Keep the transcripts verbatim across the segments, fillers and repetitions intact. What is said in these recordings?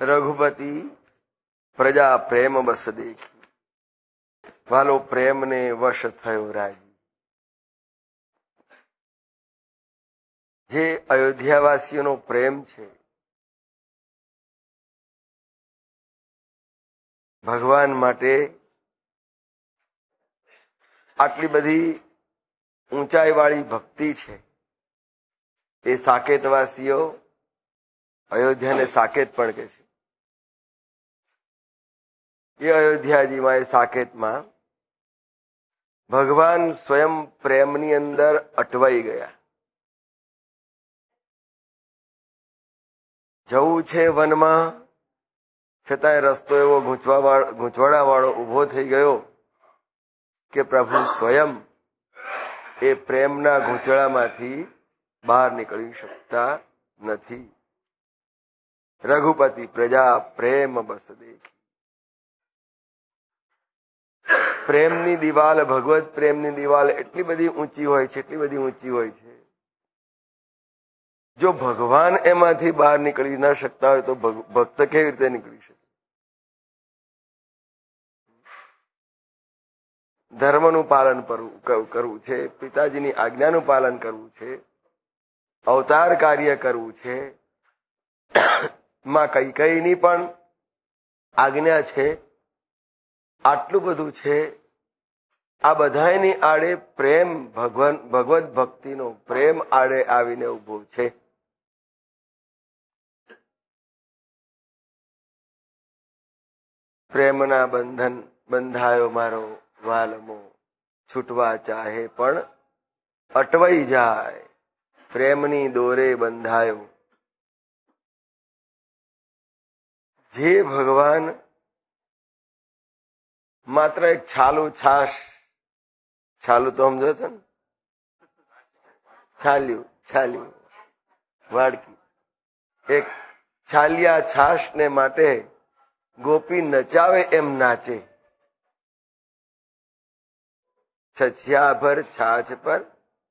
રઘુપતિ પ્રજા પ્રેમ બસ દેખી, વાલો પ્રેમને વશ થયો રાજી. જે અયોધ્યાવાસીઓનો પ્રેમ છે, ભગવાન માટે આટલી બધી ઊંચાઈ વાળી ભક્તિ છે, એ સાકેતવાસીઓ અયોધ્યાને સાકેત પણ કહે છે. એ અયોધ્યાજીમાં, એ સાકેતમાં ભગવાન સ્વયં પ્રેમની અંદર અટવાઈ ગયા. જવું છે વનમાં, છતાંય રસ્તો એવો ગૂંચવાડા વાળો ઉભો થઈ ગયો કે પ્રભુ સ્વયં એ પ્રેમના ગૂંચવાડામાંથી બહાર નીકળી શકતા નથી. રઘુપતિ પ્રજા પ્રેમ બસ દેખી. પ્રેમની દિવાલ, ભગવત પ્રેમની દિવાલ એટલી બધી ઊંચી હોય છે, એટલી બધી ઊંચી હોય છે. જો ભગવાન એમાંથી બહાર નીકળી ન શકતા હોય તો ભક્ત કેવી રીતે નીકળી શકે? ધર્મનું પાલન કરવું છે, પિતાજીની આજ્ઞાનું પાલન કરવું છે, અવતાર કાર્ય કરવું છે, માં કૈકેયીની પણ આજ્ઞા છે, આટલું બધું છે. આ બધાની આડે પ્રેમ, ભગવાન ભગવત ભક્તિનો પ્રેમ આડે આવીને ઉભો છે. પ્રેમના બંધન બંધાયો મારો વાલમો, છૂટવા ચાહે પણ અટવાઈ જાય. પ્રેમની દોરે બંધાયો. જે ભગવાન માત્ર એક છાલું છાશ, છાલું તો સમજો છો ને, છાલ્યું છાલ્યું વાડકી, એક છાલિયા છાશ ને માટે ગોપી નચાવે એમ નાચે. છછિયા ભર છાછ પર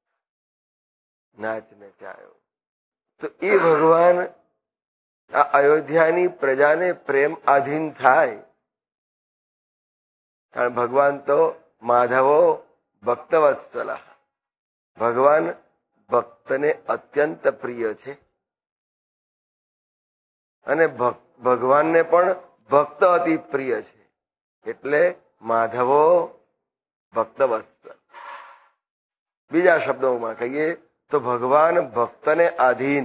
નાચ નચાયો. તો એ ભગવાન આ અયોધ્યાની પ્રજાને પ્રેમ આધીન થાય. કારણ ભગવાન તો માધવો ભક્તવત્સલ, ભગવાન ભક્તને અત્યંત પ્રિય છે. અને ભગવાનને પણ ભક્ત અતિ પ્રિય છે. એટલે માધવો ભક્તવત્સલ. બીજા શબ્દોમાં કહીએ તો ભગવાન ભક્તને આધીન.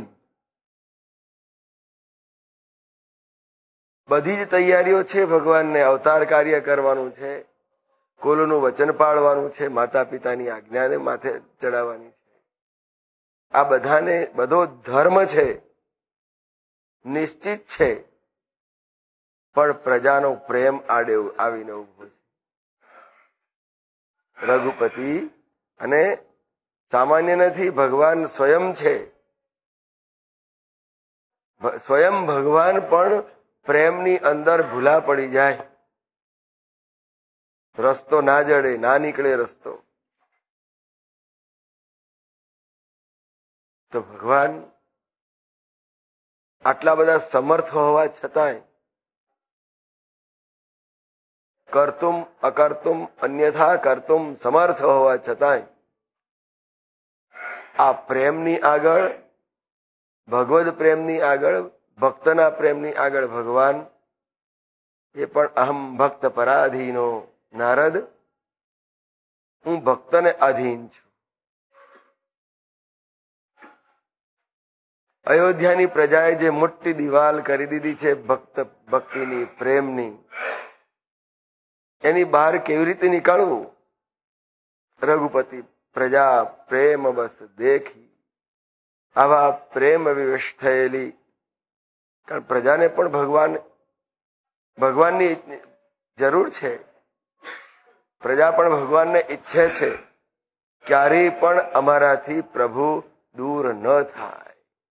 બધી જ તૈયારીઓ છે ભગવાનને. અવતાર કાર્ય કરવાનું છે, કુલનું વચન પાળવાનું છે, માતા પિતાની આજ્ઞાને માથે ચડાવવાની છે. આ બધાને બધો ધર્મ છે, નિશ્ચિત છે. પણ પ્રજાનો પ્રેમ આડે આવીને ઉભો છે. રઘુપતિ અને સામાન્ય નથી, ભગવાન સ્વયં છે. સ્વયં ભગવાન પણ પ્રેમની અંદર ભૂલા પડી જાય. રસ્તો ના જડે, ના નીકળે રસ્તો, તો ભગવાન આટલા બધા સમર્થ હોવા છતાંય કરતુમ અકર્તુમ અન્યથા કરતુમ સમર્થ હોવા છતાંય આ પ્રેમની આગળ, ભગવદ પ્રેમની આગળ, ભક્તના પ્રેમની આગળ ભગવાન એ પણ અહમ ભક્ત પરાધીનો, નારદ હું ભક્તને આધીન છું. અયોધ્યાની પ્રજાએ જે મોટી દિવાલ કરી દીધી છે ભક્ત ભક્તિની, પ્રેમની, એની બહાર કેવી રીતે નીકળવું? રઘુપતિ પ્રજા પ્રેમ બસ દેખી. આવા પ્રેમ વિવશ થયેલી, કારણ પ્રજાને પણ ભગવાન ભગવાનની જરૂર છે. પ્રજા પણ ભગવાનને ઈચ્છે છે ક્યારેય પણ અમારાથી પ્રભુ દૂર ન થાય.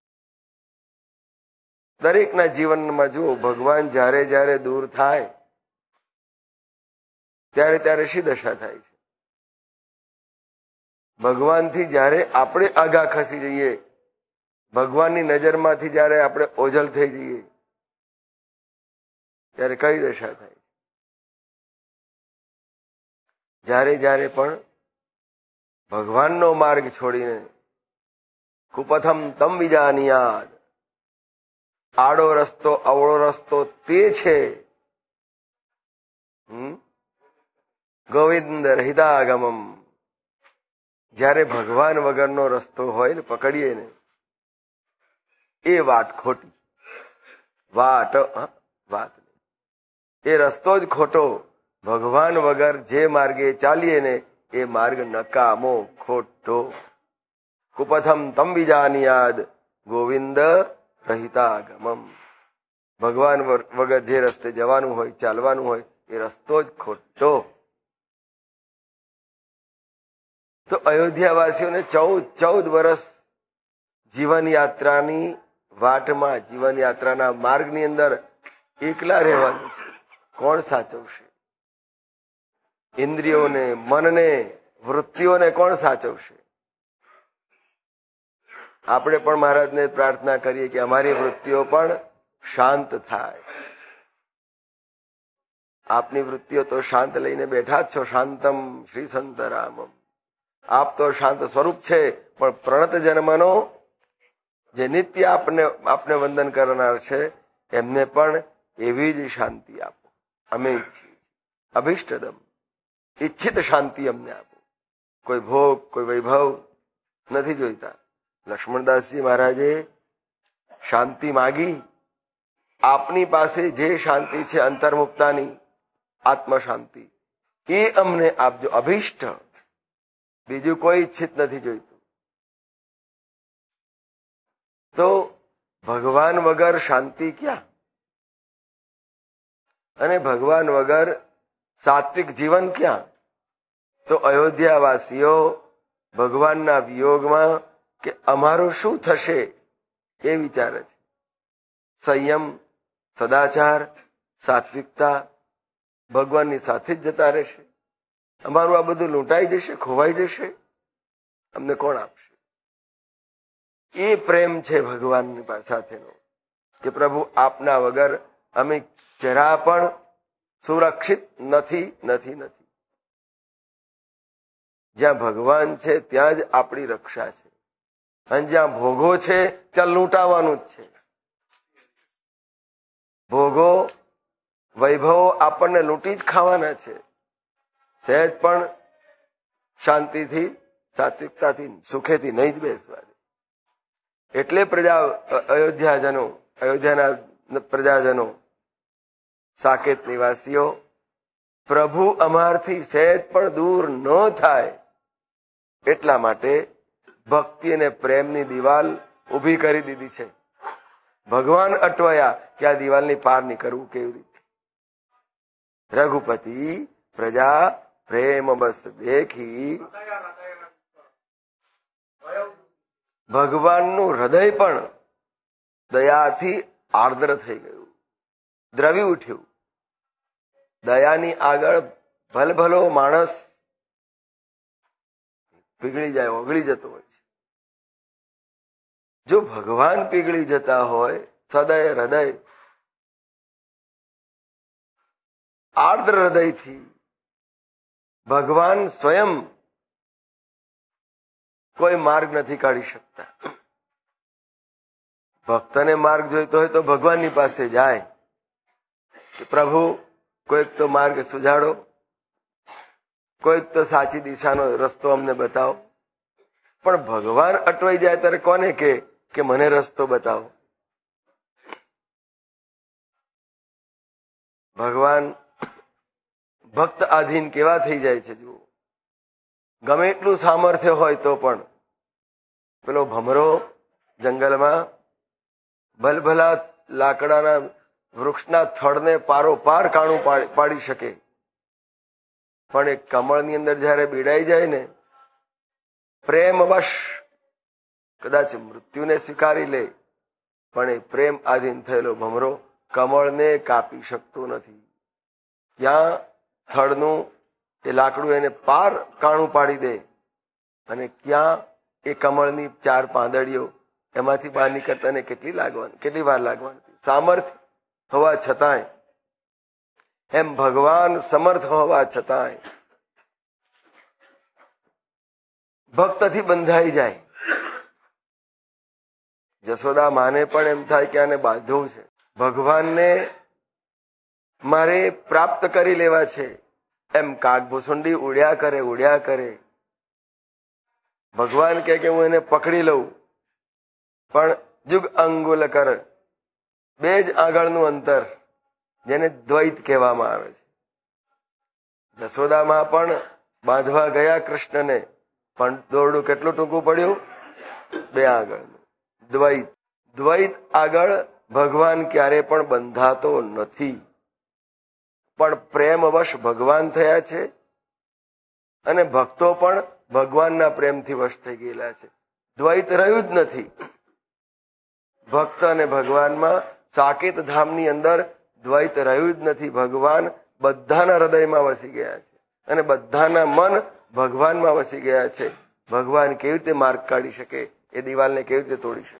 દરેકના જીવનમાં જુઓ, ભગવાન જ્યારે જ્યારે દૂર થાય ત્યારે ત્યારે શી દશા થાય છે? ભગવાનથી જ્યારે આપણે આગા ખસી જઈએ, ભગવાનની નજરમાંથી જ્યારે આપણે ઓझल થઈ જઈએ, ત્યારે કઈ દશા થાય? જ્યારે જ્યારે પણ ભગવાનનો માર્ગ છોડીને કુપથમ તમ વિજાનિયાદ, આડો રસ્તો અવળો રસ્તો તે છે ગોવિંદ રહિતાગમમ. જ્યારે ભગવાન વગરનો રસ્તો હોય ને પકડીએ ને એ વાટ ખોટી. વાટ વાત એ રસ્તો જ ખોટો. ભગવાન વગર જે માર્ગે ચાલીએ ને એ માર્ગ નકામો ખોટો. કુપથમ તમ વિજાનિયાદ ગોવિંદ રહિતાગમમ. ભગવાન વગર જે રસ્તે જવાનું હોય ચાલવાનું હોય એ રસ્તો જ ખોટો. તો અયોધ્યાવાસીઓને ચૌદ ચૌદ વર્ષ જીવન યાત્રાની વાટમાં, જીવન યાત્રાના માર્ગની અંદર એકલા રહેવાનું છે. કોણ સાચવશે? ઇન્દ્રિયોને, મનને, વૃત્તિઓને કોણ સાચવશે? આપણે પણ મહારાજને પ્રાર્થના કરીએ કે અમારી વૃત્તિઓ પણ શાંત થાય. આપની વૃત્તિઓ તો શાંત લઈને બેઠા જ છો. શાંતમ શ્રી સંતરામમ. આપ તો શાંત સ્વરૂપ છે, પણ પ્રણત જન્મનો જે નિત્ય આપને આપને વંદન કરનાર છે એમને પણ એવી જ શાંતિ આપો. અમે ઈચ્છીએ અભિષ્ટદમ, ઈચ્છિત શાંતિ અમને આપો. કોઈ ભોગ, કોઈ વૈભવ નથી જોઈતા. લક્ષ્મણદાસજી મહારાજે શાંતિ માગી. આપની પાસે જે શાંતિ છે અંતર્મુક્તાની આત્મ શાંતિ, એ અમને આપજો. અભિષ્ટ, બીજું કોઈ ઈચ્છિત નથી જોઈતું. તો ભગવાન વગર શાંતિ ક્યાં? અને ભગવાન વગર સાત્વિક જીવન ક્યાં? તો અયોધ્યાવાસીઓ ભગવાનના વિયોગમાં કે અમારું શું થશે એ વિચારે છે. સંયમ, સદાચાર, સાત્વિકતા ભગવાનની સાથે જ જતા રહેશે. અમારું આ બધું લૂંટાઈ જશે, ખોવાઈ જશે, અમને કોણ આપશે? એ પ્રેમ છે ભગવાનની સાથેનો કે પ્રભુ આપના વગર અમે જરા પણ સુરક્ષિત નથી નથી નથી. જ્યાં ભગવાન છે ત્યાં જ આપણી રક્ષા છે, અને જ્યાં ભોગો છે ત્યાં લૂંટાવાનું જ છે. ભોગો, વૈભવો આપણને લૂંટી જ ખાવાના છે. સહેજ પણ શાંતિથી, સાત્વિકતાથી, સુખેથી નહીં જ બેસવા દે. એટલે પ્રજા અયોધ્યાજનો, અયોધ્યાના પ્રજાજનો, સાકેત નિવાસીઓ, પ્રભુ અમારથી સહેજ પણ દૂર ન થાય એટલા માટે ભક્તિ અને પ્રેમની દિવાલ ઊભી કરી દીધી છે. ભગવાન અટવાયા કે આ દિવાલની પાર નીકળવું કેવી રીતે? રઘુપતિ પ્રજા પ્રેમ બસ દેખી. ભગવાનનું હૃદય પણ દયાથી આર્દ્ર થઈ ગયું, દ્રવી ઉઠ્યું. દયાની આગળ ભલભલો માણસ પીગળી જાય, ઓગળી જતો હોય છે. જો ભગવાન પીગળી જતા હોય, સદય હૃદય આર્દ્ર હૃદયથી ભગવાન સ્વયં કોઈ માર્ગ નથી કાઢી શકતા. ભક્તને માર્ગ જોઈતો હોય તો ભગવાનની પાસે જાય કે પ્રભુ કોઈક તો માર્ગ સુજાડો, કોઈક તો સાચી દિશાનો રસ્તો અમને બતાવો. પણ ભગવાન અટવાઈ જાય ત્યારે કોને કે કે મને રસ્તો બતાવો? ભગવાન ભક્ત આધીન કેવા થઈ જાય છે જુઓ. ગમે એટલું સામર્થ્ય હોય તો પણ પેલો ભમરો જંગલમાં ભલભલા લાકડાના વૃક્ષના થડને પારો પાર કાણું પાડી શકે, પણ એ કમળની અંદર જયારે બીડાઈ જાય ને, પ્રેમવશ કદાચ મૃત્યુને સ્વીકારી લે, પણ એ પ્રેમ આધીન થયેલો ભમરો કમળને કાપી શકતો નથી. ત્યાં થડનું એ લાકડું એને પાર કાણું પાડી દે, અને ક્યાં એ કમળની ચાર પાંદડીઓ એમાંથી બહાર નીકળતા ને કેટલી લાગવાની કેટલી વાર લાગવાની? સામર્થ્ય હોવા છતાંય એમ ભગવાન સમર્થ હોવા છતાંય ભક્તથી બંધાઈ જાય. જશોદા માને પણ એમ થાય કે આને બાંધવું છે, ભગવાનને મારે પ્રાપ્ત કરી લેવા છે. એમ કાગભૂસુંડી ઉડ્યા કરે ઉડ્યા કરે. ભગવાન કહે કે હું એને પકડી લઉં, પણ જુગ અંગુલ કર, બે જ આગળનું અંતર, જેને દ્વૈત કહેવામાં આવે છે. જશોદામાં પણ બાંધવા ગયા કૃષ્ણને, પણ દોરડું કેટલું ટૂંકું પડ્યું? બે આગળનું દ્વૈત. દ્વૈત આગળ ભગવાન ક્યારે પણ બંધાતો નથી, પણ પ્રેમવશ ભગવાન થયા છે અને ભક્તો પણ ભગવાનના પ્રેમથી વશ થઈ ગયેલા છે. દ્વૈત રહ્યું જ નથી. ભક્ત અને ભગવાનમાં સાકેત ધામની અંદર દ્વૈત રહ્યું જ નથી. ભગવાન બધાના હૃદયમાં વસી ગયા છે અને બધાના મન ભગવાનમાં વસી ગયા છે. ભગવાન કેવી રીતે માર્ગ કાઢી શકે? એ દિવાલને કેવી રીતે તોડી શકે?